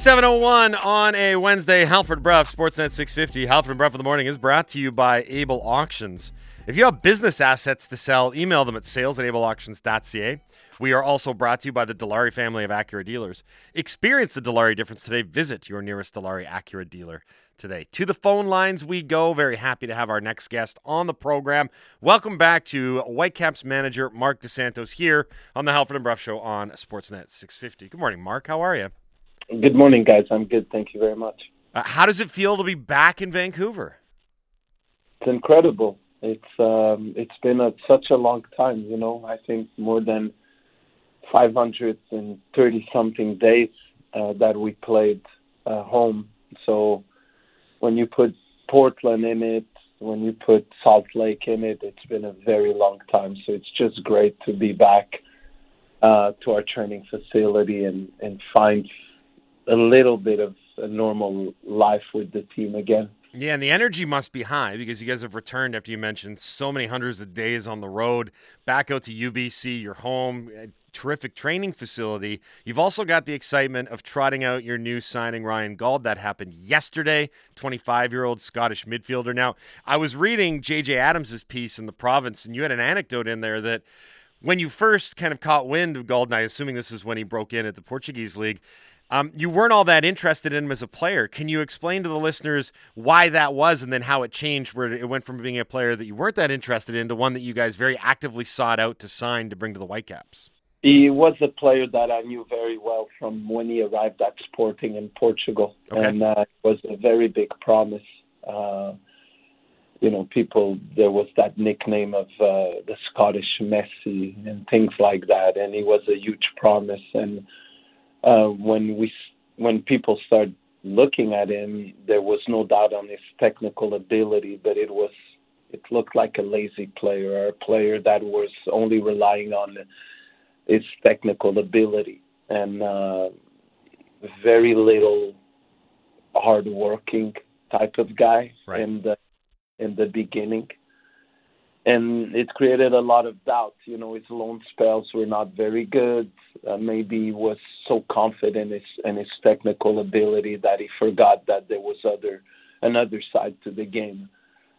7:01 on a Wednesday. Halford Bruff, Sportsnet 650. Halford Bruff in the Morning is brought to you by Able Auctions. If you have business assets to sell, email them at sales@ableauctions.ca. We are also brought to you by the Dilawri family of Acura dealers. Experience the Dilawri difference today. Visit your nearest Dilawri Acura dealer today. To the phone lines we go. Very happy to have our next guest on the program. Welcome back to Whitecaps manager Mark DeSantos here on the Halford and Bruff Show on Sportsnet 650. Good morning, Mark. How are you? Good morning, guys. I'm good. Thank you very much. How does it feel to be back in Vancouver? It's incredible. It's been such a long time, you know. I think more than 530-something days that we played home. So when you put Portland in it, when you put Salt Lake in it, it's been a very long time. So it's just great to be back to our training facility and find a little bit of a normal life with the team again. Yeah, and the energy must be high because you guys have returned after you mentioned so many hundreds of days on the road, back out to UBC, your home, a terrific training facility. You've also got the excitement of trotting out your new signing, Ryan Gauld. That happened yesterday, 25-year-old Scottish midfielder. Now, I was reading J.J. Adams' piece in The Province, and you had an anecdote in there that when you first kind of caught wind of Gauld, and I'm assuming this is when he broke in at the Portuguese League, you weren't all that interested in him as a player. Can you explain to the listeners why that was and then how it changed, where it went from being a player that you weren't that interested in to one that you guys very actively sought out to sign to bring to the Whitecaps? He was a player that I knew very well from when he arrived at Sporting in Portugal. Okay. And it was a very big promise. You know, there was that nickname of the Scottish Messi and things like that, and he was a huge promise. And when people started looking at him, there was no doubt on his technical ability, but it looked like a lazy player, or a player that was only relying on his technical ability and very little hard-working type of guy in the beginning. And it created a lot of doubt. You know, his loan spells were not very good. Maybe he was so confident in his technical ability that he forgot that there was another side to the game.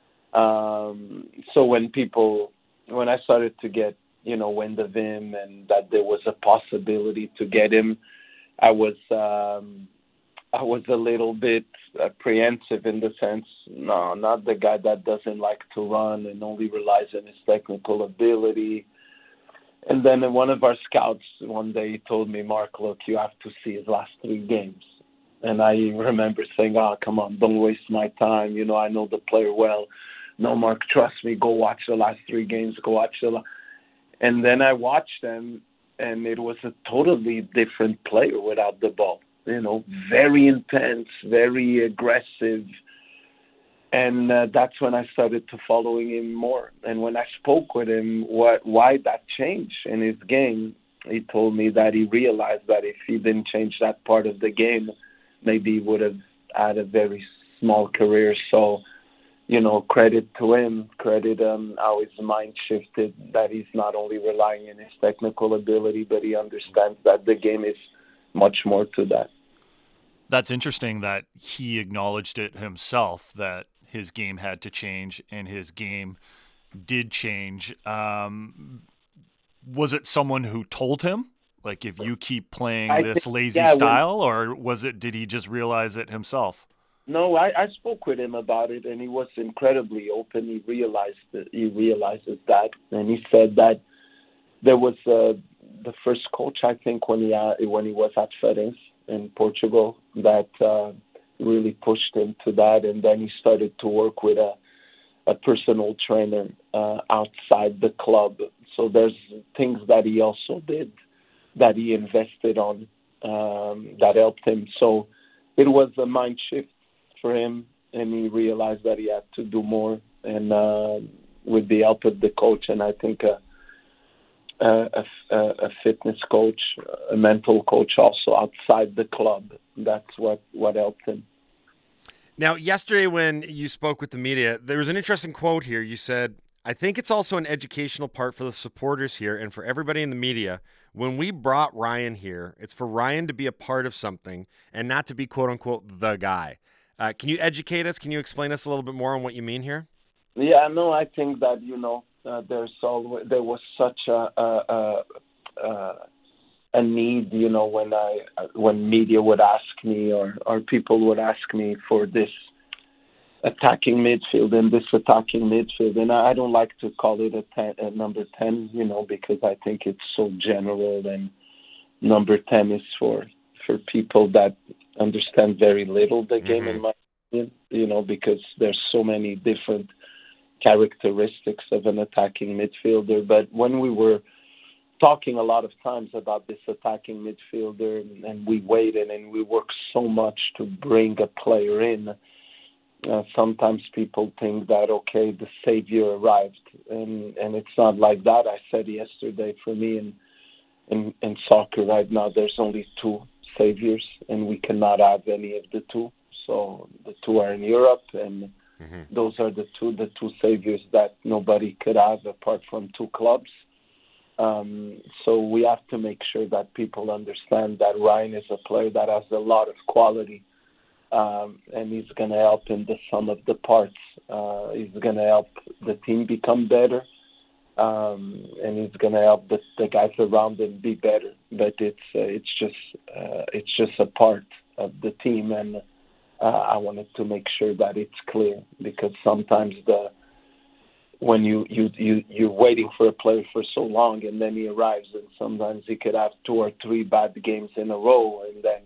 So when I started to get, you know, wind of him and that there was a possibility to get him, I was a little bit apprehensive in the sense, no, not the guy that doesn't like to run and only relies on his technical ability. And then one of our scouts one day told me, Mark, look, you have to see his last 3 games. And I remember saying, come on, don't waste my time. You know, I know the player well. No, Mark, trust me, go watch the last 3 games, And then I watched them, and it was a totally different player without the ball. You know, very intense, very aggressive. And that's when I started to following him more. And when I spoke with him, why that change in his game, he told me that he realized that if he didn't change that part of the game, maybe he would have had a very small career. So, you know, credit to him, credit how his mind shifted, that he's not only relying on his technical ability, but he understands that the game is much more to that. That's interesting that he acknowledged it himself, that his game had to change, and his game did change. Was it someone who told him, like, if you keep playing this lazy style, or did he just realize it himself? No, I spoke with him about it, and he was incredibly open. He realizes that, and he said that there was the first coach, I think, when he was at Farense in Portugal, that really pushed him to that, and then he started to work with a personal trainer outside the club. So there's things that he also did that he invested on that helped him. So it was a mind shift for him, and he realized that he had to do more, and with the help of the coach, and I think a fitness coach, a mental coach also outside the club. That's what helped him. Now, yesterday when you spoke with the media, there was an interesting quote here. You said, I think it's also an educational part for the supporters here and for everybody in the media. When we brought Ryan here, it's for Ryan to be a part of something and not to be quote unquote the guy. Can you educate us? Can you explain us a little bit more on what you mean here? Yeah, no, I think that there was such a need, when media would ask me or people would ask me for this attacking midfield, and I don't like to call it a number 10, because I think it's so general, and number 10 is for people that understand very little the game, in my opinion, because there's so many different characteristics of an attacking midfielder. But when we were talking a lot of times about this attacking midfielder, and we waited and we worked so much to bring a player in, sometimes people think that, okay, the savior arrived, and it's not like that. I said yesterday, for me in soccer right now, there's only two saviors, and we cannot have any of the two. So the two are in Europe, and those are the two saviors that nobody could have apart from two clubs. So we have to make sure that people understand that Ryan is a player that has a lot of quality, and he's going to help in the sum of the parts. He's going to help the team become better, and he's going to help the guys around him be better. But it's just a part of the team, and I wanted to make sure that it's clear, because sometimes when you're waiting for a player for so long, and then he arrives, and sometimes he could have 2 or 3 bad games in a row, and then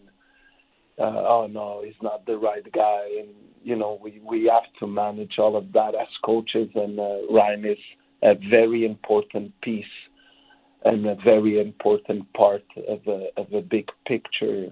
oh no, he's not the right guy, and we have to manage all of that as coaches, and Ryan is a very important piece and a very important part of a big picture.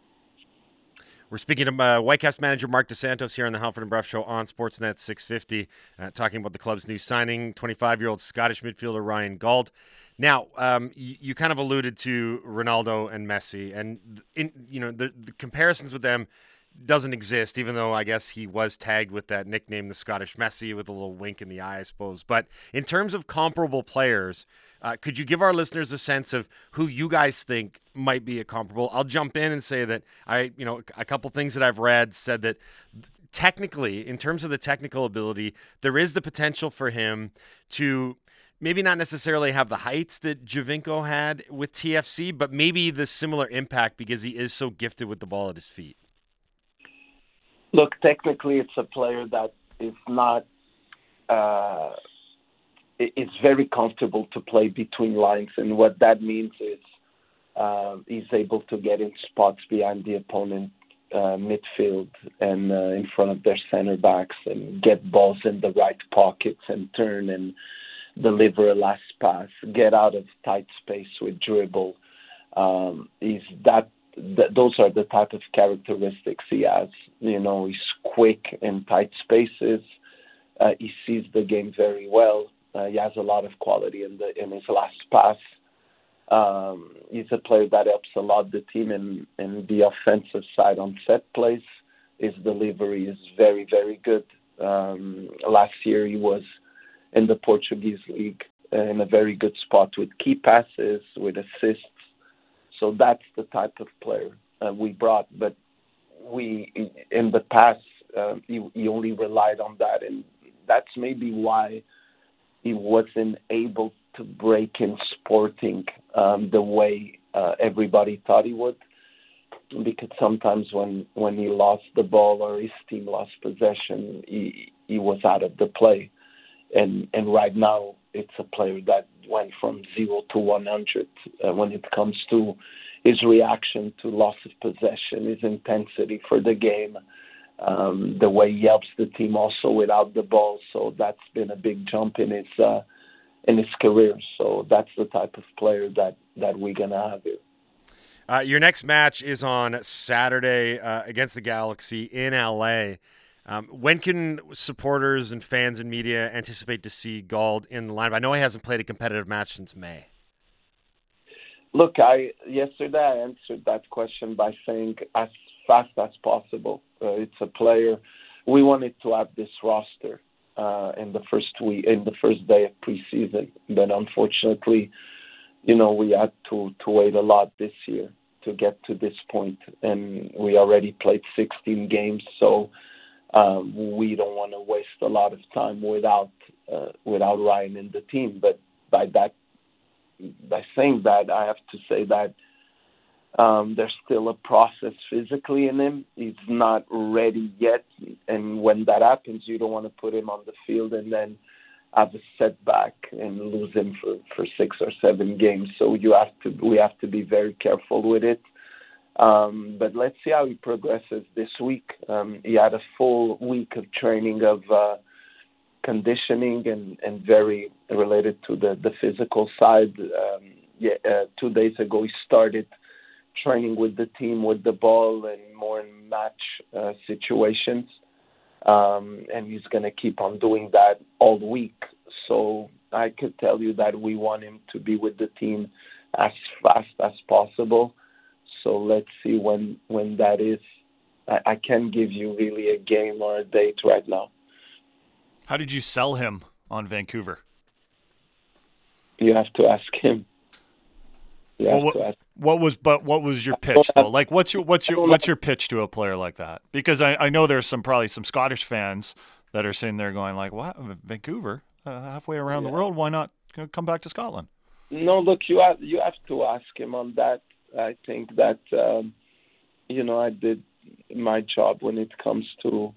We're speaking to Whitecast manager Marc Dos Santos here on the Halford and Brough Show on Sportsnet 650, talking about the club's new signing, 25-year-old Scottish midfielder Ryan Gauld. Now, you kind of alluded to Ronaldo and Messi, and the comparisons with them doesn't exist, even though I guess he was tagged with that nickname, the Scottish Messi, with a little wink in the eye, I suppose. But in terms of comparable players, could you give our listeners a sense of who you guys think might be a comparable? I'll jump in and say that a couple things that I've read said that technically, in terms of the technical ability, there is the potential for him to maybe not necessarily have the heights that Giovinco had with TFC, but maybe the similar impact because he is so gifted with the ball at his feet. Look, technically, it's a player that is not. It's very comfortable to play between lines, and what that means is he's able to get in spots behind the opponent midfield and in front of their center backs, and get balls in the right pockets and turn and deliver a last pass, get out of tight space with dribble. Those are the type of characteristics he has. He's quick in tight spaces. He sees the game very well. He has a lot of quality in his last pass. He's a player that helps a lot the team in the offensive side on set plays. His delivery is very, very good. Last year he was in the Portuguese league in a very good spot with key passes, with assists. So that's the type of player we brought. But in the past, he only relied on that, and that's maybe why he wasn't able to break in Sporting the way everybody thought he would. Because sometimes when he lost the ball or his team lost possession, he was out of the play. And right now, it's a player that went from 0 to 100 when it comes to his reaction to loss of possession, his intensity for the game, the way he helps the team also without the ball. So that's been a big jump in his career. So that's the type of player that we're gonna have here. Your next match is on Saturday against the Galaxy in LA. When can supporters and fans and media anticipate to see Gauld in the lineup? I know he hasn't played a competitive match since May. Look, yesterday I answered that question by saying as fast as possible. It's a player. We wanted to have this roster in the first day of preseason. But unfortunately, we had to wait a lot this year to get to this point, and we already played 16 games, so we don't want to waste a lot of time without Ryan in the team. But by saying that, I have to say that there's still a process physically in him. He's not ready yet, and when that happens, you don't want to put him on the field and then have a setback and lose him for 6 or 7 games. So we have to be very careful with it. But let's see how he progresses this week. He had a full week of training of conditioning and very related to the physical side. 2 days ago, he started training with the team with the ball and more in match situations. And he's going to keep on doing that all week. So I could tell you that we want him to be with the team as fast as possible. So let's see when that is. I can't give you really a game or a date right now. How did you sell him on Vancouver? You have to ask him. What was your pitch though? Like, what's your pitch to a player like that? Because I know there's probably some Scottish fans that are sitting there going like, "What, Vancouver, halfway around the world? Why not come back to Scotland?" No, look, you have to ask him on that. I think that I did my job when it comes to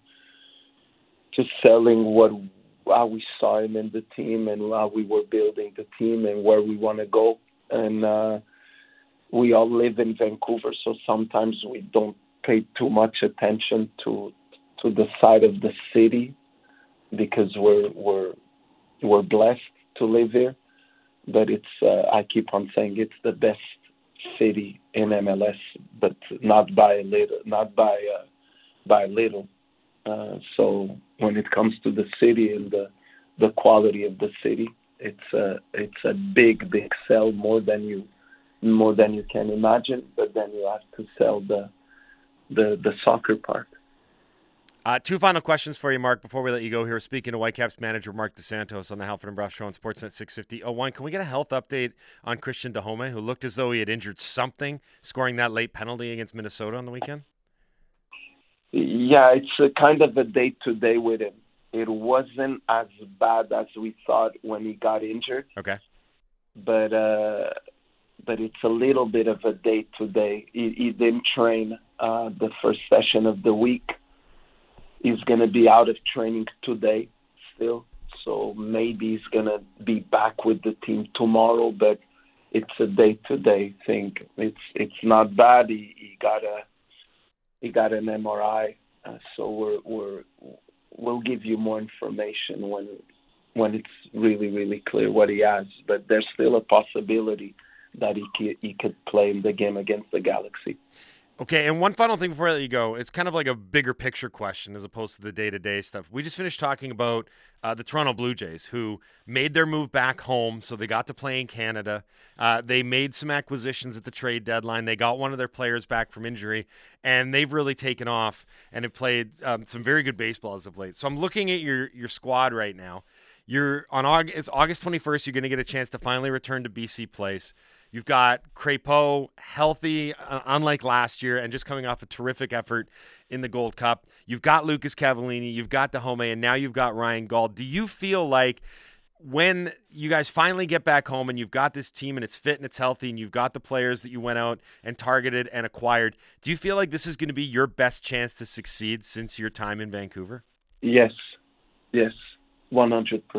selling how we saw him in the team and how we were building the team and where we want to go. And we all live in Vancouver, so sometimes we don't pay too much attention to the side of the city because we're blessed to live here. But it's I keep on saying it's the best city in MLS, but not by a little. So when it comes to the city and the quality of the city, it's a big sell, more than you can imagine. But then you have to sell the soccer part. 2 final questions for you, Mark, before we let you go here. Speaking to Whitecaps manager Marc Dos Santos on the Halford and Brough Show on Sportsnet 650. One, can we get a health update on Christian Dajome, who looked as though he had injured something, scoring that late penalty against Minnesota on the weekend? Yeah, it's a kind of a day-to-day with him. It wasn't as bad as we thought when he got injured. Okay. But it's a little bit of a day-to-day. He didn't train the first session of the week. He's going to be out of training today still, so maybe he's going to be back with the team tomorrow, but it's a day-to-day thing. It's not bad. He got an MRI, so we'll give you more information when it's really, really clear what he has, but there's still a possibility that he could play in the game against the Galaxy. Okay, and one final thing before I let you go. It's kind of like a bigger picture question as opposed to the day-to-day stuff. We just finished talking about the Toronto Blue Jays, who made their move back home, so they got to play in Canada. They made some acquisitions at the trade deadline. They got one of their players back from injury, and they've really taken off and have played some very good baseball as of late. So I'm looking at your squad right now. It's August 21st. You're going to get a chance to finally return to BC Place. You've got Crépeau healthy, unlike last year, and just coming off a terrific effort in the Gold Cup. You've got Lucas Cavallini, you've got Dajome, and now you've got Ryan Gauld. Do you feel like when you guys finally get back home and you've got this team and it's fit and it's healthy and you've got the players that you went out and targeted and acquired, do you feel like this is going to be your best chance to succeed since your time in Vancouver? Yes, 100%.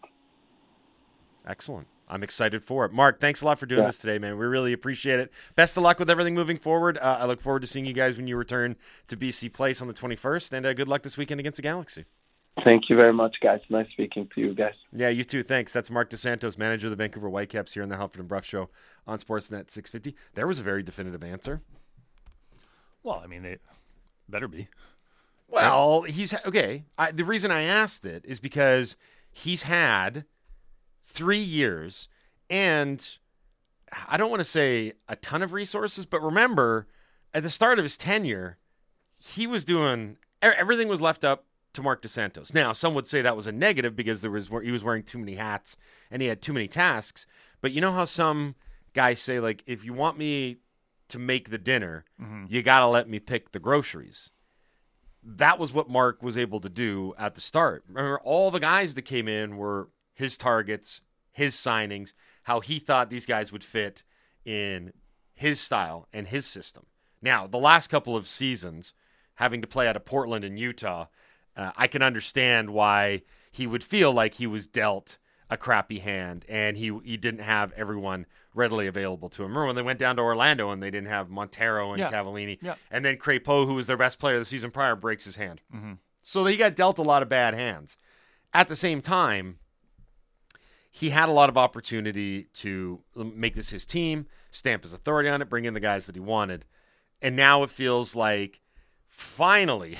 Excellent. I'm excited for it. Mark, thanks a lot for doing this today, man. We really appreciate it. Best of luck with everything moving forward. I look forward to seeing you guys when you return to BC Place on the 21st, and good luck this weekend against the Galaxy. Thank you very much, guys. Nice speaking to you guys. Yeah, you too. Thanks. That's Marc Dos Santos, manager of the Vancouver Whitecaps here on the Halford and Brough Show on Sportsnet 650. There was a very definitive answer. Well, I mean, they better be. Well, he's okay. The reason I asked it is because he's had 3 years, and I don't want to say a ton of resources, but remember, at the start of his tenure, he was doing everything was left up to Mark DeSantos. Now, some would say that was a negative because he was wearing too many hats and he had too many tasks. But you know how some guys say, like, if you want me to make the dinner, you got to let me pick the groceries. That was what Mark was able to do at the start. Remember, all the guys that came in were his targets, his signings, how he thought these guys would fit in his style and his system. Now, the last couple of seasons, having to play out of Portland and Utah, I can understand why he would feel like he was dealt a crappy hand and he didn't have everyone readily available to him. Remember when they went down to Orlando and they didn't have Montero and Cavallini, and then Crépeau, who was their best player the season prior, breaks his hand. So he got dealt a lot of bad hands. At the same time, he had a lot of opportunity to make this his team, stamp his authority on it, bring in the guys that he wanted. And now it feels like finally,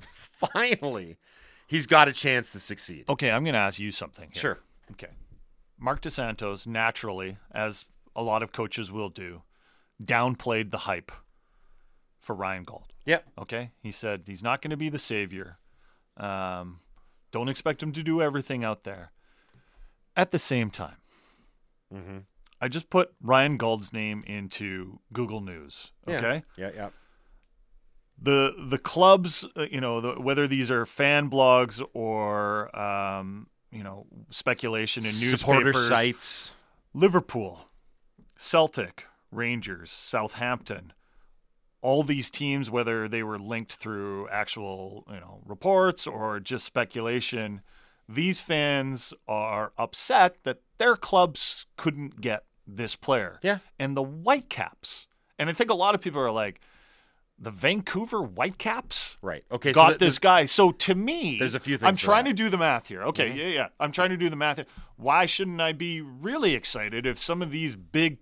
he's got a chance to succeed. Okay, I'm going to ask you something here. Sure. Okay. Mark DeSantos, naturally, as a lot of coaches will do, downplayed the hype for Ryan Gauld. Yep. Okay? He said he's not going to be the savior. Don't expect him to do everything out there. At the same time, I just put Ryan Gauld's name into Google News. Okay? Yeah. The clubs, whether these are fan blogs or speculation in newspapers, supporter sites, Liverpool, Celtic, Rangers, Southampton, all these teams, whether they were linked through actual reports or just speculation, these fans are upset that their clubs couldn't get this player. Yeah. And the Whitecaps, and I think a lot of people are like, the Vancouver Whitecaps right? Okay, got this guy. So to me, there's a few things. I'm trying to do the math here. Okay, yeah. I'm trying to do the math here. Why shouldn't I be really excited if some of these bigger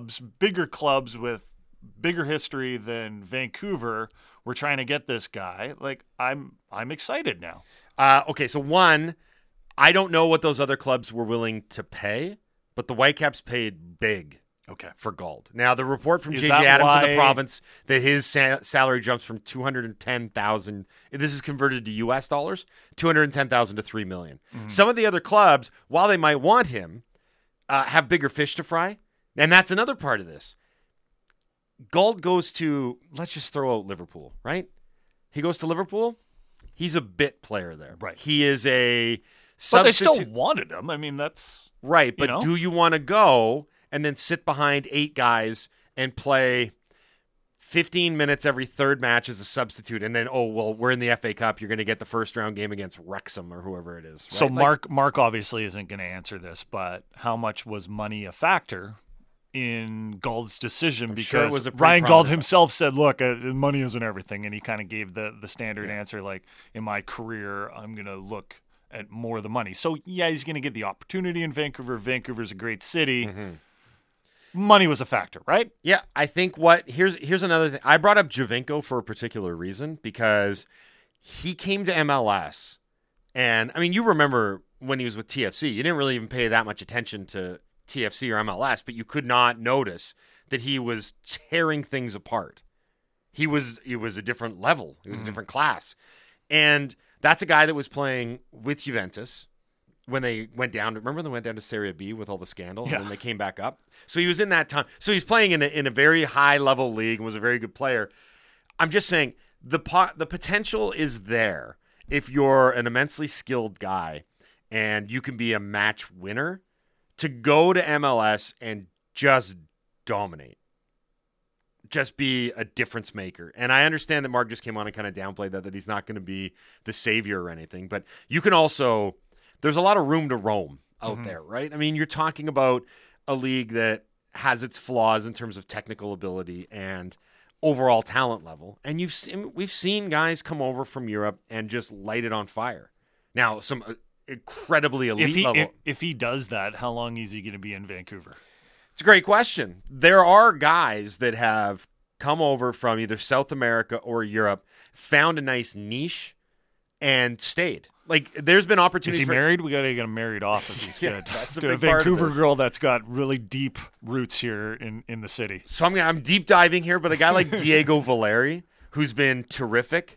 clubs with bigger history than Vancouver were trying to get this guy? Like, I'm excited now. Okay, so one, I don't know what those other clubs were willing to pay, but the Whitecaps paid big. Okay. For Gauld. Now, the report from Is J.J. Adams why... in the province that his salary jumps from $210,000, this is converted to U.S. dollars, $210,000 to $3 million. Some of the other clubs, while they might want him, have bigger fish to fry. And that's another part of this. Gauld goes to, let's just throw out Liverpool, right? He goes to Liverpool. He's a bit player there. Right. He is a But they substitute. still wanted him. I mean, that's... Right, but do you want to go and then sit behind 8 guys and play 15 minutes every third match as a substitute, and then, we're in the FA Cup, you're going to get the first round game against Wrexham or whoever it is. Right? So Mark obviously isn't going to answer this, but how much was money a factor in Gauld's decision? Because sure it was a Ryan Gauld himself said, look, money isn't everything, and he kind of gave the standard answer, like, in my career, I'm going to look at more of the money. So, yeah, he's going to get the opportunity in Vancouver. Vancouver's a great city. Money was a factor, right? Yeah, I think here's another thing. I brought up Giovinco for a particular reason because he came to MLS, and I mean, you remember when he was with TFC, you didn't really even pay that much attention to TFC or MLS, but you could not notice that he was tearing things apart. He was a different level. He was a different class, and that's a guy that was playing with Juventus when they went down. Remember when they went down to Serie B with all the scandal, and then they came back up. So he was in that time. So he's playing in a very high level league and was a very good player. I'm just saying the potential is there if you're an immensely skilled guy and you can be a match winner to go to MLS and just dominate. Just be a difference maker. And I understand that Mark just came on and kind of downplayed that he's not going to be the savior or anything, but you can also, there's a lot of room to roam out there, right? I mean, you're talking about a league that has its flaws in terms of technical ability and overall talent level. And we've seen guys come over from Europe and just light it on fire. Now, some incredibly elite level. If he does that, how long is he going to be in Vancouver? It's a great question. There are guys that have come over from either South America or Europe, found a nice niche, and stayed. Like, there's been opportunities. Is he married? We got to get him married off if he's good. That's a to big a Vancouver part of this. girl that's got really deep roots here in the city. So I'm deep diving here, but a guy like Diego Valeri, who's been terrific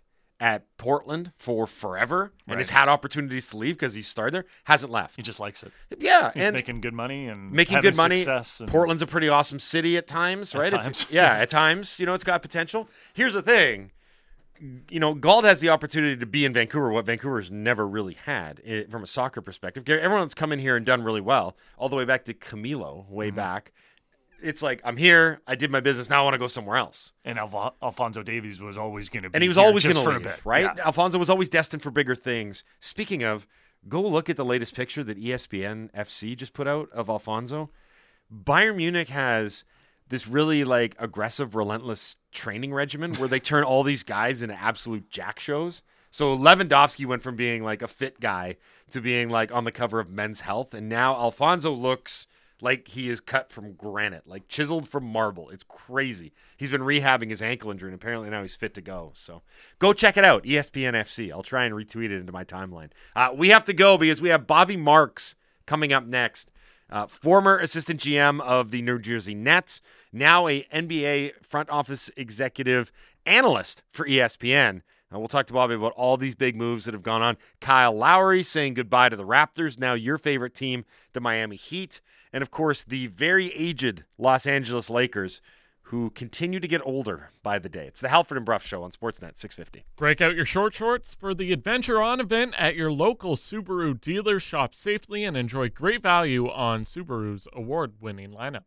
at Portland for forever and has had opportunities to leave because he started there, hasn't left. He just likes it. Yeah. He's and making good money and making good money. Success and Portland's a pretty awesome city at times, right? times. At times, it's got potential. Here's the thing. Gauld has the opportunity to be in Vancouver, what Vancouver's never really had from a soccer perspective. Everyone's come in here and done really well, all the way back to Camilo, way back. It's like, I'm here, I did my business, now I want to go somewhere else. And Alphonso Davies was always going to be And he was always going to for leave, a bit, right? Yeah. Alphonso was always destined for bigger things. Speaking of, go look at the latest picture that ESPN FC just put out of Alphonso. Bayern Munich has this really aggressive, relentless training regimen where they turn all these guys into absolute jack shows. So Lewandowski went from being a fit guy to being on the cover of Men's Health. And now Alphonso looks like he is cut from granite, chiseled from marble. It's crazy. He's been rehabbing his ankle injury, and apparently now he's fit to go. So go check it out, ESPN FC. I'll try and retweet it into my timeline. We have to go because we have Bobby Marks coming up next. Former assistant GM of the New Jersey Nets, now a NBA front office executive analyst for ESPN. We'll talk to Bobby about all these big moves that have gone on. Kyle Lowry saying goodbye to the Raptors, now your favorite team, the Miami Heat. And, of course, the very aged Los Angeles Lakers, who continue to get older by the day. It's the Halford and Brough Show on Sportsnet 650. Break out your short shorts for the Adventure On event at your local Subaru dealer. Shop safely and enjoy great value on Subaru's award-winning lineup.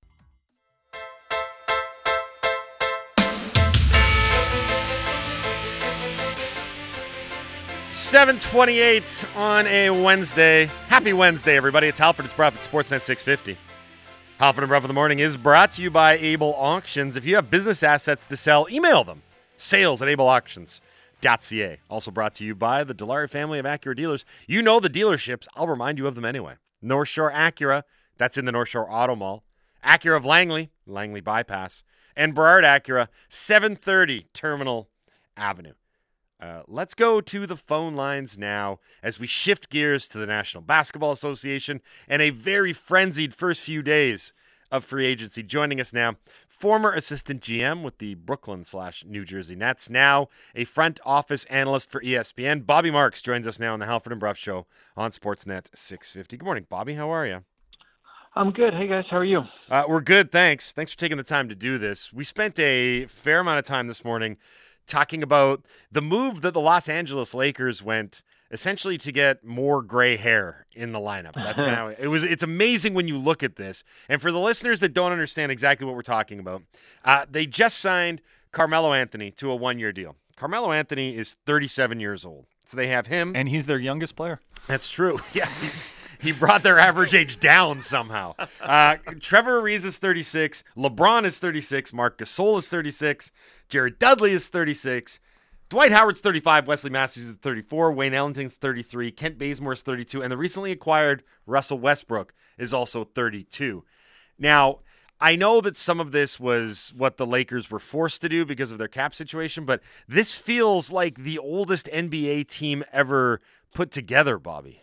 $7:28 on a Wednesday. Happy Wednesday, everybody. It's Halford and Brough at Sportsnet 650. Halford and Brough in the Morning is brought to you by Able Auctions. If you have business assets to sell, email them. sales@ableauctions.ca. Also brought to you by the Dilawri family of Acura dealers. You know the dealerships. I'll remind you of them anyway. North Shore Acura, that's in the North Shore Auto Mall. Acura of Langley, Langley Bypass. And Burrard Acura, 730 Terminal Avenue. Let's go to the phone lines now as we shift gears to the National Basketball Association and a very frenzied first few days of free agency. Joining us now, former assistant GM with the Brooklyn/New Jersey Nets, now a front office analyst for ESPN. Bobby Marks joins us now on the Halford and Brough Show on Sportsnet 650. Good morning, Bobby. How are you? I'm good. Hey, guys. How are you? We're good, thanks. Thanks for taking the time to do this. We spent a fair amount of time this morning talking about the move that the Los Angeles Lakers went essentially to get more gray hair in the lineup. That's kind of how it's amazing when you look at this. And for the listeners that don't understand exactly what we're talking about, they just signed Carmelo Anthony to a 1-year deal. Carmelo Anthony is 37 years old. So they have him. And he's their youngest player. That's true. Yeah. He brought their average age down somehow. Trevor Ariza is 36. LeBron is 36. Marc Gasol is 36. Jared Dudley is 36. Dwight Howard's 35. Wesley Matthews is 34. Wayne Ellington's 33. Kent Bazemore is 32. And the recently acquired Russell Westbrook is also 32. Now, I know that some of this was what the Lakers were forced to do because of their cap situation, but this feels like the oldest NBA team ever put together, Bobby.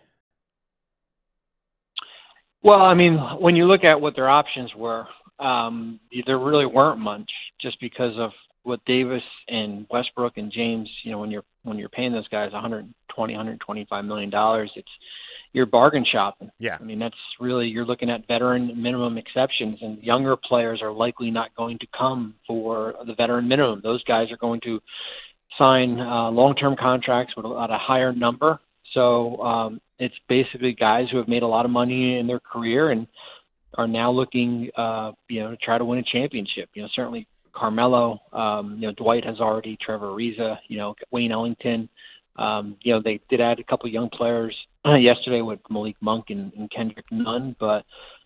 Well, I mean, when you look at what their options were, there really weren't much, just because of what Davis and Westbrook and James. When you're paying those guys $125 million, you're bargain shopping. Yeah. I mean, that's really, you're looking at veteran minimum exceptions, and younger players are likely not going to come for the veteran minimum. Those guys are going to sign long-term contracts with at a higher number. So it's basically guys who have made a lot of money in their career and are now looking, to try to win a championship. Certainly Carmelo, Dwight has already, Trevor Ariza, Wayne Ellington. They did add a couple of young players yesterday with Malik Monk and Kendrick Nunn, but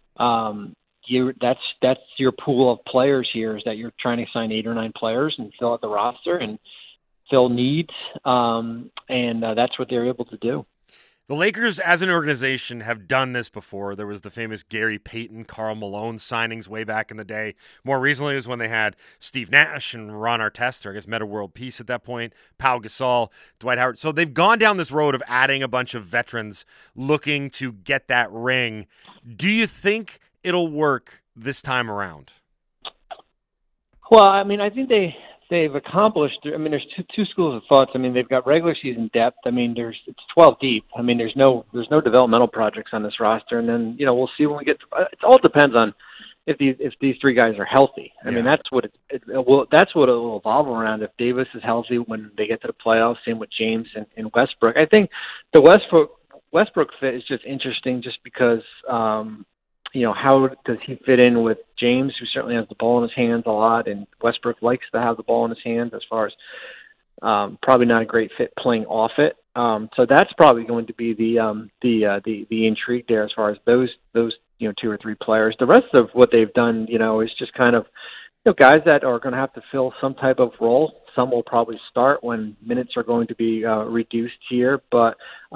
that's your pool of players here, is that you're trying to sign 8 or 9 players and fill out the roster and fill needs, and that's what they're able to do. The Lakers, as an organization, have done this before. There was the famous Gary Payton, Karl Malone signings way back in the day. More recently was when they had Steve Nash and Ron Artest, or I guess Metta World Peace at that point, Pau Gasol, Dwight Howard. So they've gone down this road of adding a bunch of veterans looking to get that ring. Do you think it'll work this time around? Well, I mean, I think they they've accomplished, I mean, there's two schools of thoughts. I mean, they've got regular season depth. I mean, it's 12 deep. I mean, there's no developmental projects on this roster. And then, we'll see when we get it all depends on if these three guys are healthy. I mean, that's what that's what it will evolve around. If Davis is healthy when they get to the playoffs, same with James and Westbrook. I think the Westbrook fit is just interesting just because how does he fit in with James, who certainly has the ball in his hands a lot, and Westbrook likes to have the ball in his hands as far as probably not a great fit playing off it. So that's probably going to be the intrigue there as far as those two or three players. The rest of what they've done, is just kind of guys that are going to have to fill some type of role. Some will probably start when minutes are going to be reduced here, but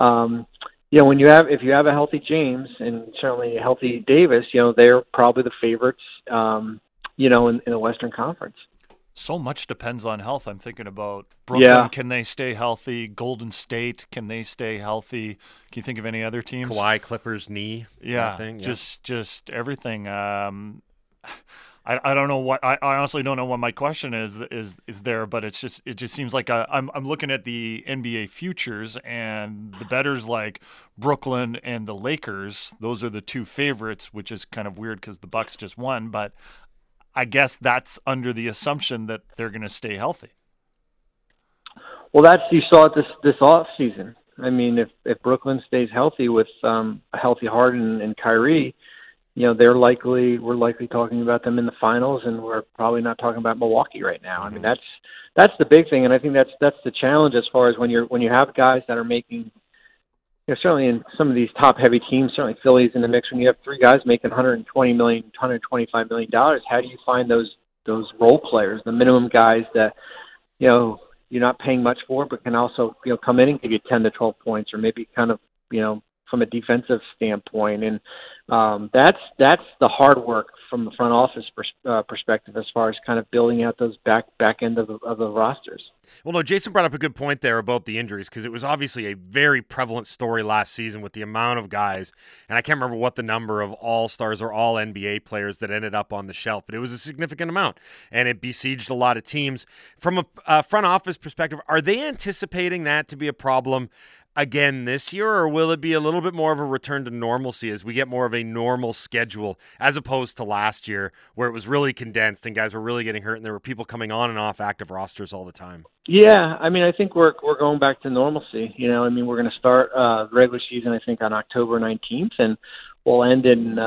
if you have a healthy James and certainly a healthy Davis, they're probably the favorites, in the Western Conference. So much depends on health. I'm thinking about Brooklyn. Yeah. Can they stay healthy? Golden State, can they stay healthy? Can you think of any other teams? Kawhi, Clippers, knee. Yeah, just everything. I don't know what I honestly don't know what my question is there, but it just seems like I'm looking at the NBA futures and the bettors like Brooklyn and the Lakers. Those are the two favorites, which is kind of weird because the Bucks just won, but I guess that's under the assumption that they're going to stay healthy. Well, you saw it this off season. I mean, if Brooklyn stays healthy with a healthy Harden and Kyrie, we're likely talking about them in the finals, and we're probably not talking about Milwaukee right now. I mean, that's the big thing, and I think that's the challenge as far as when you have guys that are making, certainly in some of these top heavy teams, certainly Philly's in the mix. When you have three guys making $120 million, $125 million, how do you find those role players, the minimum guys that you're not paying much for, but can also come in and give you 10 to 12 points, or maybe kind of from a defensive standpoint, and that's the hard work from the front office perspective as far as kind of building out those back end of the rosters. Well, no, Jason brought up a good point there about the injuries, because it was obviously a very prevalent story last season with the amount of guys, and I can't remember what the number of all-stars or all-NBA players that ended up on the shelf, but it was a significant amount, and it besieged a lot of teams. From a front office perspective, are they anticipating that to be a problem again this year, or will it be a little bit more of a return to normalcy as we get more of a normal schedule as opposed to last year where it was really condensed and guys were really getting hurt and there were people coming on and off active rosters all the time? Yeah, I mean, I think we're going back to normalcy. I mean, we're going to start the regular season, I think, on October 19th, and we'll end in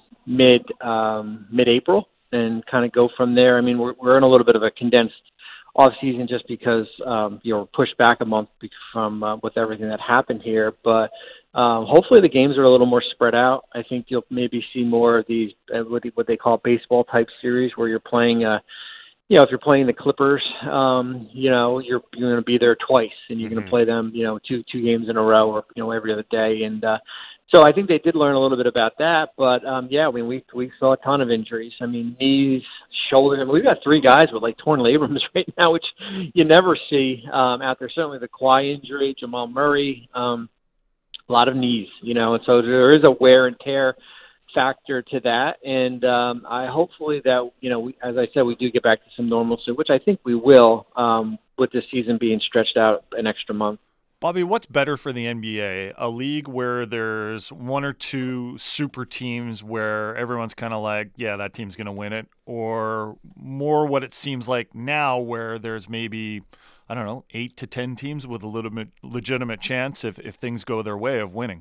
mid-April and kind of go from there. I mean, we're in a little bit of a condensed off season just because pushed back a month from with everything that happened here, but hopefully the games are a little more spread out. I think you'll maybe see more of these what they call baseball type series where you're playing if you're playing the Clippers, you're going to be there twice and you're going to play them two games in a row or every other day, and so I think they did learn a little bit about that, but I mean, we saw a ton of injuries. I mean, knees, shoulders. I mean, we've got three guys with torn labrums right now, which you never see out there. Certainly the Kawhi injury, Jamal Murray, a lot of knees, and so there is a wear and tear factor to that. And I hopefully that as I said, we do get back to some normalcy, which I think we will with this season being stretched out an extra month. Bobby, what's better for the NBA? A league where there's one or two super teams where everyone's kind of like, yeah, that team's going to win it, or more what it seems like now where there's maybe, 8 to 10 teams with a legitimate chance if things go their way of winning?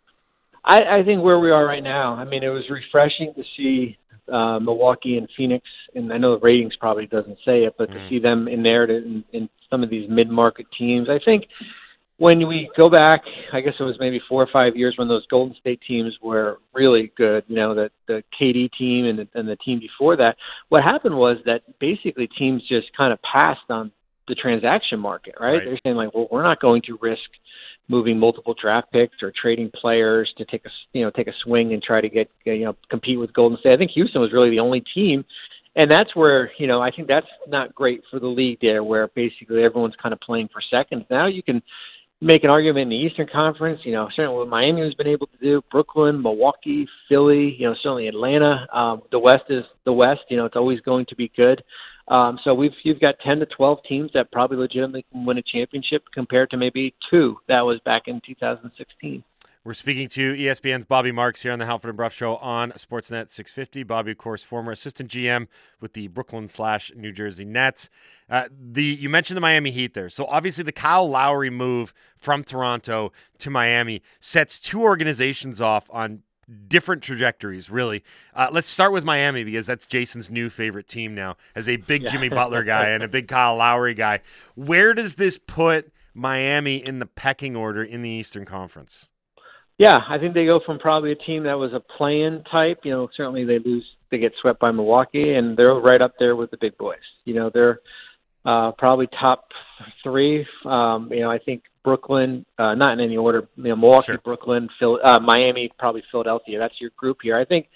I think where we are right now, I mean, it was refreshing to see Milwaukee and Phoenix, and I know the ratings probably doesn't say it, but to see them in there in some of these mid-market teams. I think when we go back, I guess it was maybe 4 or 5 years when those Golden State teams were really good, the KD team and the team before that, what happened was that basically teams just kind of passed on the transaction market, right? They're saying well, we're not going to risk moving multiple draft picks or trading players to take a swing and try to get compete with Golden State. I think Houston was really the only team, and that's where I think that's not great for the league there, where basically everyone's kind of playing for seconds. Now you can make an argument in the Eastern Conference, certainly what Miami has been able to do, Brooklyn, Milwaukee, Philly, certainly Atlanta. The West is the West, it's always going to be good. So you've got 10 to 12 teams that probably legitimately can win a championship compared to maybe 2 that was back in 2016. We're speaking to ESPN's Bobby Marks here on the Halford and Bruff Show on Sportsnet 650. Bobby, of course, former assistant GM with the Brooklyn/New Jersey Nets. You mentioned the Miami Heat there. So obviously the Kyle Lowry move from Toronto to Miami sets 2 organizations off on different trajectories, really. Let's start with Miami because that's Jason's new favorite team now as a big Jimmy Butler guy and a big Kyle Lowry guy. Where does this put Miami in the pecking order in the Eastern Conference? Yeah, I think they go from probably a team that was a play-in type. Certainly they get swept by Milwaukee, and they're right up there with the big boys. They're probably top 3. I think Brooklyn, not in any order, Milwaukee, sure. Brooklyn, Miami, probably Philadelphia. That's your group here. I think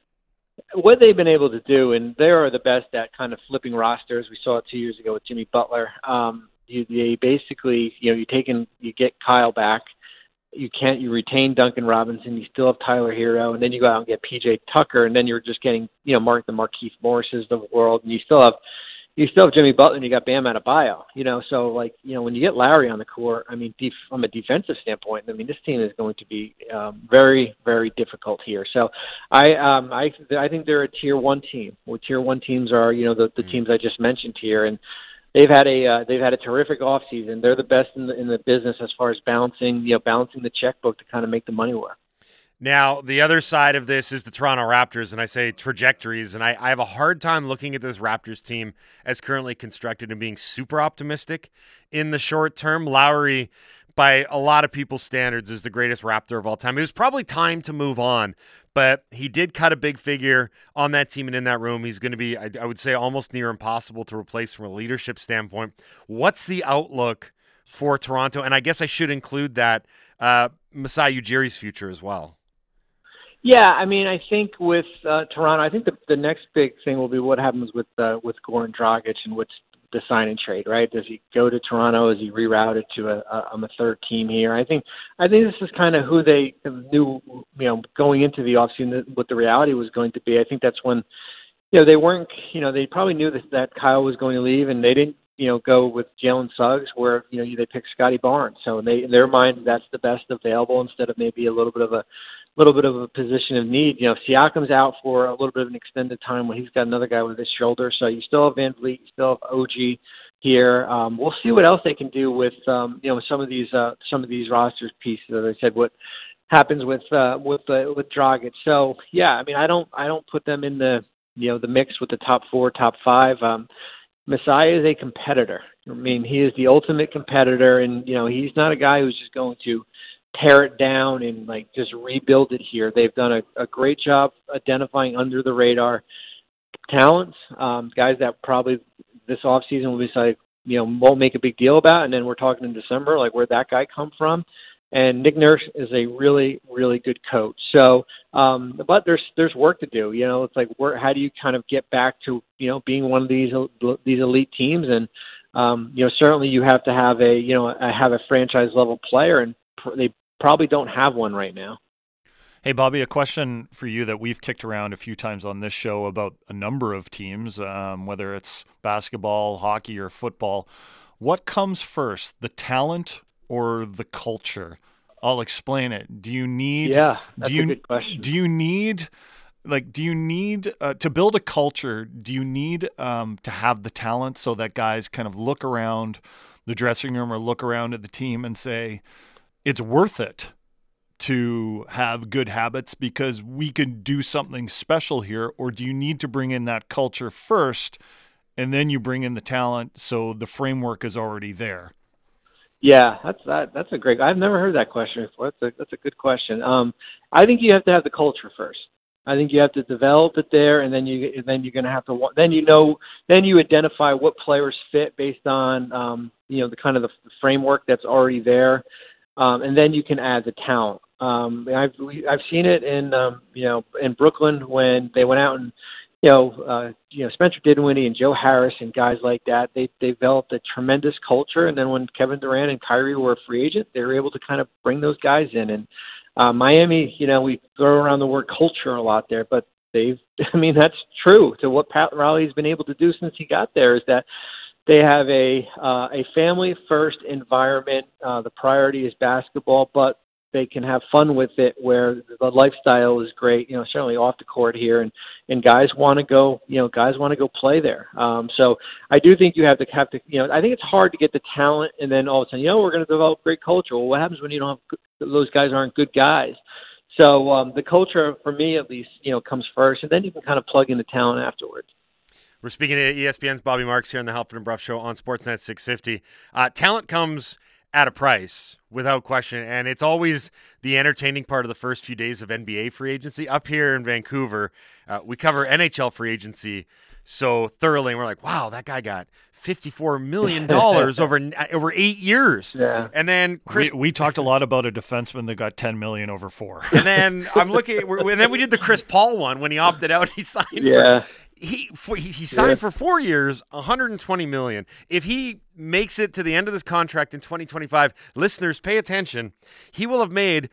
what they've been able to do, and they are the best at kind of flipping rosters. We saw it 2 years ago with Jimmy Butler. You basically, you get Kyle back. You retain Duncan Robinson, you still have Tyler Hero, and then you go out and get PJ Tucker, and then you're just getting, the Markieff Morrises of the world, and you still have Jimmy Butler, and you got Bam Adebayo, so when you get Lowry on the court, I mean, from a defensive standpoint, I mean, this team is going to be very, very difficult here. So I think they're a tier 1 team. Well, tier 1 teams are, the teams I just mentioned here, and they've had a terrific offseason. They're the best in the business as far as balancing the checkbook to kind of make the money work. Now, the other side of this is the Toronto Raptors, and I say trajectories, and I have a hard time looking at this Raptors team as currently constructed and being super optimistic in the short term. Lowry, by a lot of people's standards, is the greatest Raptor of all time. It was probably time to move on, but he did cut a big figure on that team and in that room. He's going to be, I would say, almost near impossible to replace from a leadership standpoint. What's the outlook for Toronto? And I guess I should include that Masai Ujiri's future as well. Yeah, I mean, I think with Toronto, I think the next big thing will be what happens with Goran Dragic and what's the sign and trade, right? Does he go to Toronto? Is he rerouted to a third team here? I think this is kind of who they knew, going into the offseason, what the reality was going to be. I think that's when, they weren't, they probably knew that Kyle was going to leave, and they didn't, go with Jalen Suggs, where they picked Scotty Barnes. So in their mind, that's the best available instead of maybe a little bit of a position of need. Siakam's out for a little bit of an extended time when he's got another guy with his shoulder. So you still have Van Vliet, you still have OG here. We'll see what else they can do with some of these rosters pieces. As I said, what happens with Dragic. So yeah, I mean, I don't put them in the mix with the top 4, top 5. Masai is a competitor. I mean, he is the ultimate competitor, and he's not a guy who's just going to tear it down and just rebuild it here. They've done a great job identifying under the radar talents, guys that probably this offseason will be won't make a big deal about, and then we're talking in December, where'd that guy come from? And Nick Nurse is a really, really good coach. So, but there's work to do. It's how do you kind of get back to being one of these elite teams? And certainly you have to have a franchise level player, and they probably don't have one right now. Hey, Bobby, a question for you that we've kicked around a few times on this show about a number of teams, whether it's basketball, hockey, or football. What comes first, the talent or the culture? I'll explain it. Do you need? Yeah, that's a good question. Do you need to build a culture? Do you need to have the talent so that guys kind of look around the dressing room or look around at the team and say, it's worth it to have good habits because we can do something special here? Or do you need to bring in that culture first and then you bring in the talent so the framework is already there? Yeah, that's a great. I've never heard that question before. That's a good question. I think you have to have the culture first. I think you have to develop it there, and then you're going to have to. Then you identify what players fit based on the kind of the framework that's already there, and then you can add the talent. I've seen it in Brooklyn when they went out and Spencer Dinwiddie and Joe Harris and guys like that, they developed a tremendous culture. And then when Kevin Durant and Kyrie were a free agent, they were able to kind of bring those guys in. And Miami, we throw around the word culture a lot there, but I mean, that's true to what Pat Riley's been able to do since he got there, is that they have a family first environment. The priority is basketball, but they can have fun with it, where the lifestyle is great, certainly off the court here, and guys want to go play there. So I do think you have to, I think it's hard to get the talent and then all of a sudden, we're going to develop great culture. Well, what happens when you don't have those guys aren't good guys? So the culture, for me at least, comes first, and then you can kind of plug in the talent afterwards. We're speaking to ESPN's Bobby Marks here on the Halford and Bruff Show on Sportsnet 650. Talent comes at a price, without question, and it's always the entertaining part of the first few days of NBA free agency. Up here in Vancouver, we cover NHL free agency so thoroughly, and we're like, wow, that guy got $54 million over 8 years. Yeah. And then we talked a lot about a defenseman that got $10 million over 4. And then I'm looking at, and then we did the Chris Paul one when he opted out. He signed. Yeah. He signed for 4 years, $120 million. If he makes it to the end of this contract in 2025, listeners, pay attention. He will have made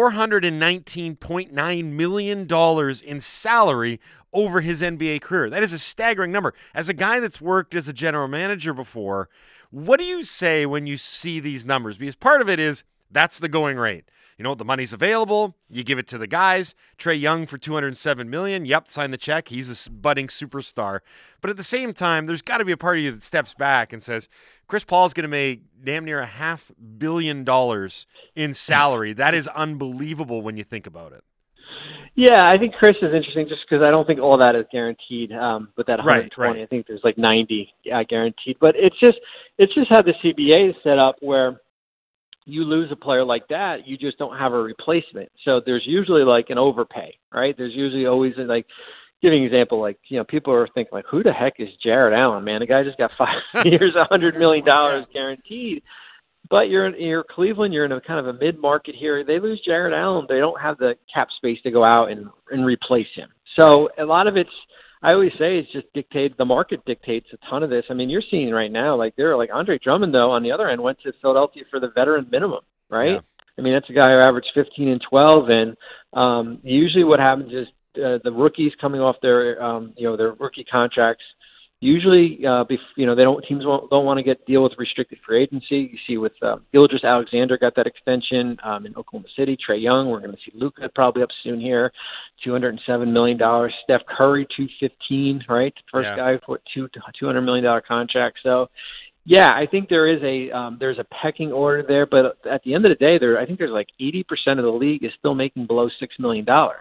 $419.9 million in salary over his NBA career. That is a staggering number. As a guy that's worked as a general manager before, what do you say when you see these numbers? Because part of it is that's the going rate. The money's available. You give it to the guys. Trae Young for $207 million. Yep, sign the check. He's a budding superstar. But at the same time, there's got to be a part of you that steps back and says, Chris Paul's going to make damn near $500 million in salary. That is unbelievable when you think about it. Yeah, I think Chris is interesting just because I don't think all that is guaranteed. With that 120, right. I think there's like 90 guaranteed. But it's just how the CBA is set up, where you lose a player like that, you just don't have a replacement. So there's usually like an overpay, right? There's usually always like, giving an example, like, people are thinking like, who the heck is Jared Allen, man? The guy just got 5 years, $100 million guaranteed. But you're Cleveland, you're in a kind of a mid-market here. They lose Jared Allen, they don't have the cap space to go out and replace him. So a lot of it's, I always say, it's just the market dictates a ton of this. I mean, you're seeing right now, like Andre Drummond, though, on the other end, went to Philadelphia for the veteran minimum, right? Yeah. I mean, that's a guy who averaged 15 and 12, and usually what happens is the rookies coming off their rookie contracts, usually, teams don't want to deal with restricted free agency. You see with Gilgeous Alexander got that extension in Oklahoma City. Trae Young, we're going to see Luka probably up soon here, $207 million. Steph Curry, $215, right? First guy for $200 million contract. So, yeah, I think there's a pecking order there. But at the end of the day, I think there's like 80% of the league is still making below $6 million.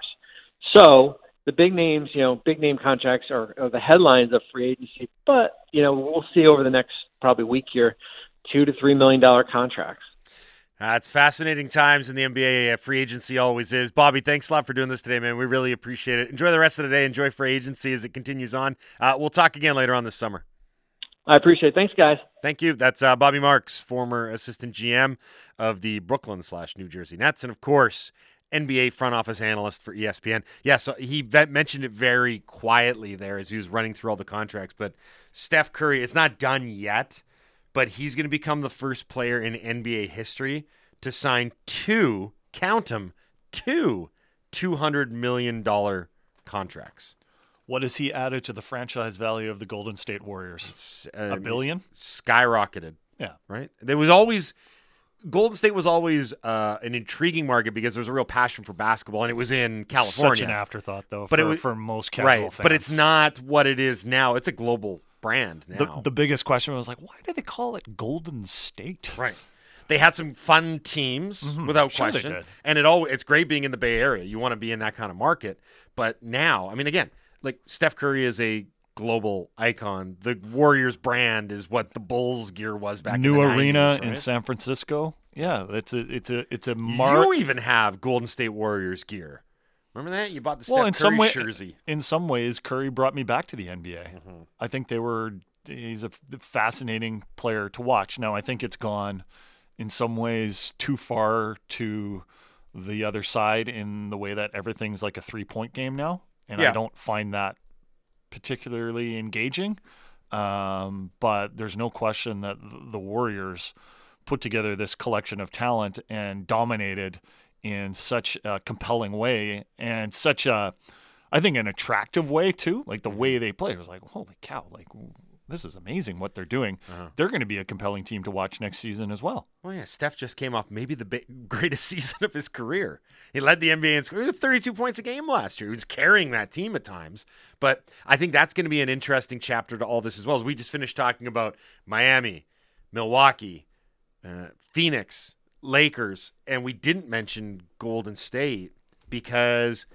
So the big names, big name contracts are the headlines of free agency, but, we'll see over the next probably week here, $2 to $3 million contracts. It's fascinating times in the NBA. Free agency always is. Bobby, thanks a lot for doing this today, man. We really appreciate it. Enjoy the rest of the day. Enjoy free agency as it continues on. We'll talk again later on this summer. I appreciate it. Thanks, guys. Thank you. That's Bobby Marks, former assistant GM of the Brooklyn/New Jersey Nets, and of course, NBA front office analyst for ESPN. Yeah, so he mentioned it very quietly there as he was running through all the contracts. But Steph Curry, it's not done yet, but he's going to become the first player in NBA history to sign two $200 million contracts. What has he added to the franchise value of the Golden State Warriors? $1 billion? Skyrocketed. Yeah. Right? Golden State was always an intriguing market because there was a real passion for basketball, and it was in California. Such an afterthought, though, for most casual fans. But it's not what it is now. It's a global brand now. The biggest question was like, why do they call it Golden State? Right. They had some fun teams, without question. They did. And it's great being in the Bay Area. You want to be in that kind of market. But now, I mean, again, like Steph Curry is a global icon. The Warriors brand is what the Bulls gear was back in the 90s. New arena right? in San Francisco. Yeah, it's a You even have Golden State Warriors gear. Remember that? You bought the Steph Curry jersey. In some ways, Curry brought me back to the NBA. I think he's a fascinating player to watch. Now, I think it's gone in some ways too far to the other side in the way that everything's like a 3-point game now. And I don't find that particularly engaging. But there's no question that the Warriors put together this collection of talent and dominated in such a compelling way and such a I think, an attractive way too. Like the way they play, it was like, holy cow! Like this is amazing what they're doing. They're going to be a compelling team to watch next season as well. Well, yeah, Steph just came off maybe the greatest season of his career. He led the NBA in scoring 32 points a game last year. He was carrying that team at times. But I think that's going to be an interesting chapter to all this as well. As we just finished talking about Miami, Milwaukee, Phoenix, Lakers, and we didn't mention Golden State because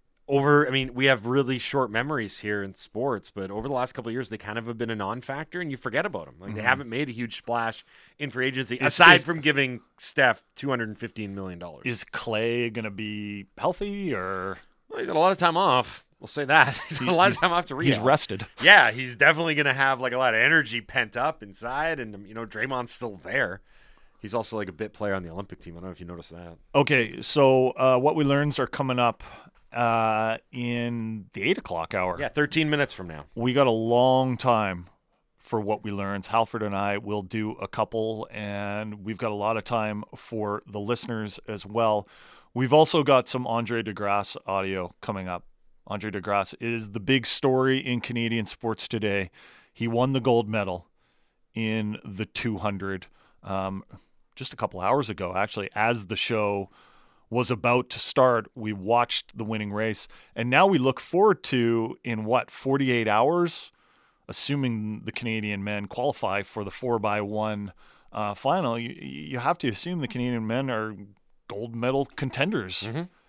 we have really short memories here in sports, but over the last couple of years, they kind of have been a non-factor, and you forget about them. Like they haven't made a huge splash in free agency, aside from giving Steph $215 million. Is Clay going to be healthy, or? Well, he's got a lot of time off. We'll say that. He's got a lot of time off to rehab. He's rested. Yeah, he's definitely going to have like a lot of energy pent up inside, and Draymond's still there. He's also like a bit player on the Olympic team. I don't know if you noticed that. Okay, so what we learns are coming up in the 8 o'clock hour. Yeah, 13 minutes from now. We got a long time for what we learned. Halford and I will do a couple, and we've got a lot of time for the listeners as well. We've also got some Andre DeGrasse audio coming up. Andre DeGrasse is the big story in Canadian sports today. He won the gold medal in the 200 just a couple hours ago, actually, as the show was about to start. We watched the winning race, and now we look forward to, in 48 hours, assuming the Canadian men qualify for the 4x1 final, you have to assume the Canadian men are gold medal contenders.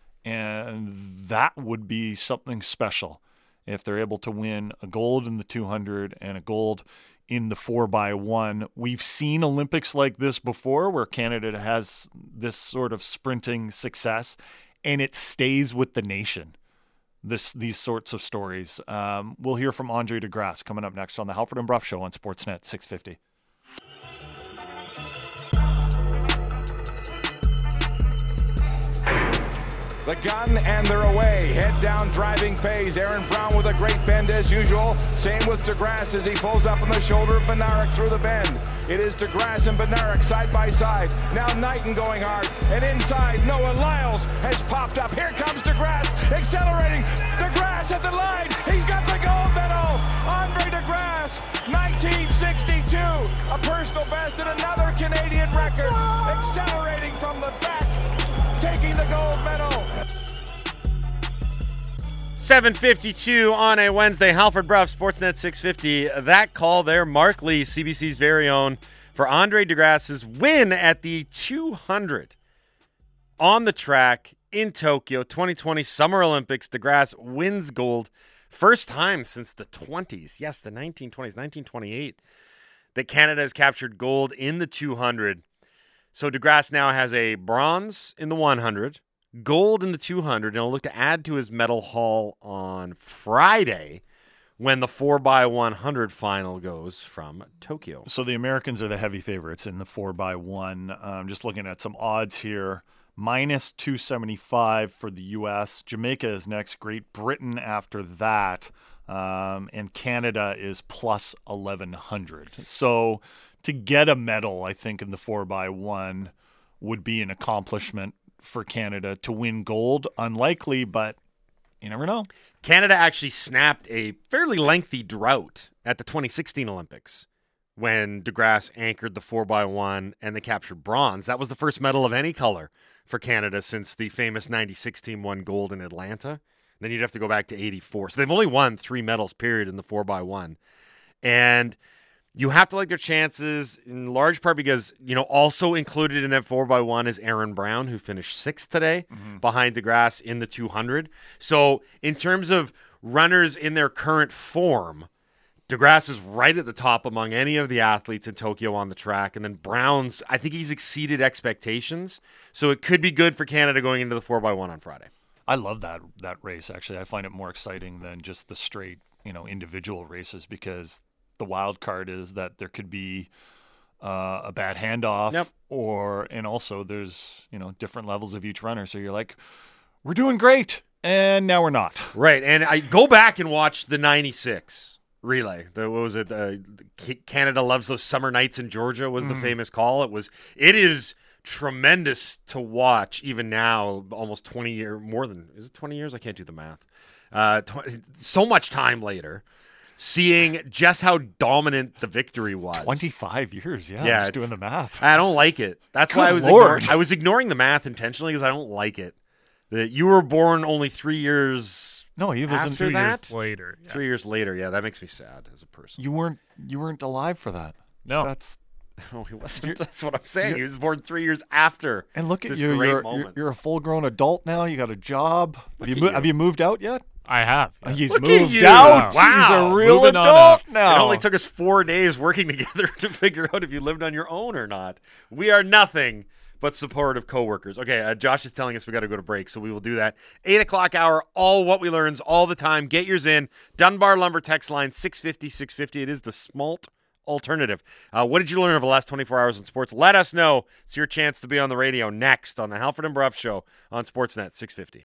And that would be something special if they're able to win a gold in the 200 and a gold in the 4x1. We've seen Olympics like this before where Canada has this sort of sprinting success, and it stays with the nation. These sorts of stories. We'll hear from Andre DeGrasse coming up next on the Halford and Brough Show on Sportsnet 650. The gun, and they're away. Head down driving phase. Aaron Brown with a great bend as usual. Same with DeGrasse as he pulls up on the shoulder of Bednarik through the bend. It is DeGrasse and Bednarik side by side. Now Knighton going hard. And inside, Noah Lyles has popped up. Here comes DeGrasse, accelerating. DeGrasse at the line. He's got the gold medal. Andre DeGrasse, 1962. A personal best and another Canadian record. Accelerating from the back, taking the gold medal. 7:52 on a Wednesday. Halford Brough, Sportsnet 650. That call there, Mark Lee, CBC's very own, for Andre DeGrasse's win at the 200 on the track in Tokyo 2020 Summer Olympics. DeGrasse wins gold. First time since the 20s. Yes, the 1920s, 1928, that Canada has captured gold in the 200. So DeGrasse now has a bronze in the 100, gold in the 200, and he'll look to add to his medal haul on Friday when the 4x100 final goes from Tokyo. So the Americans are the heavy favorites in the 4x1. Just looking at some odds here. Minus 275 for the U.S. Jamaica is next. Great Britain after that. And Canada is plus 1,100. So to get a medal, I think, in the 4x1 would be an accomplishment for Canada. To win gold, unlikely, but you never know. Canada actually snapped a fairly lengthy drought at the 2016 Olympics when DeGrasse anchored the 4x1 and they captured bronze. That was the first medal of any color for Canada since the famous 96 team won gold in Atlanta. Then you'd have to go back to 84. So they've only won 3 medals, period, in the 4x1. And you have to like their chances in large part because, also included in that 4x1 is Aaron Brown, who finished 6th today behind DeGrasse in the 200. So in terms of runners in their current form, DeGrasse is right at the top among any of the athletes in Tokyo on the track. And then Brown's, I think he's exceeded expectations. So it could be good for Canada going into the 4x1 on Friday. I love that race, actually. I find it more exciting than just the straight, individual races because the wild card is that there could be a bad handoff, and also there's different levels of each runner. So you're like, we're doing great, and now we're not. Right, and I go back and watch the '96 relay. What was it? Canada loves those summer nights in Georgia was the famous call. It is tremendous to watch even now, almost 20 years, more than, is it 20 years? I can't do the math. so much time later, seeing just how dominant the victory was. 25 years, yeah. Yeah, Just doing the math. I don't like it. That's why Good Lord. I was ignoring the math intentionally because I don't like it. That you were born only 3 years No, he wasn't. after 2 that. years later. Yeah. 3 years later, yeah, that makes me sad as a person. You weren't alive for that. No. That's No, he wasn't. That's what I'm saying. He was born 3 years after. and look at this you. great moment. You're a full-grown adult now. You got a job. Have you moved out yet? I have. yeah. He's Look at moved you. out. Wow. He's a real Moving on adult up. now. It only took us 4 days working together to figure out if you lived on your own or not. We are nothing but supportive coworkers. Okay, Josh is telling us we got to go to break, so we will do that. 8 o'clock hour, all what we learns all the time. Get yours in. Dunbar Lumber text line 650-650. It is the Smalt alternative. What did you learn over the last 24 hours in sports? Let us know. It's your chance to be on the radio next on the Halford and Bruff Show on Sportsnet 650.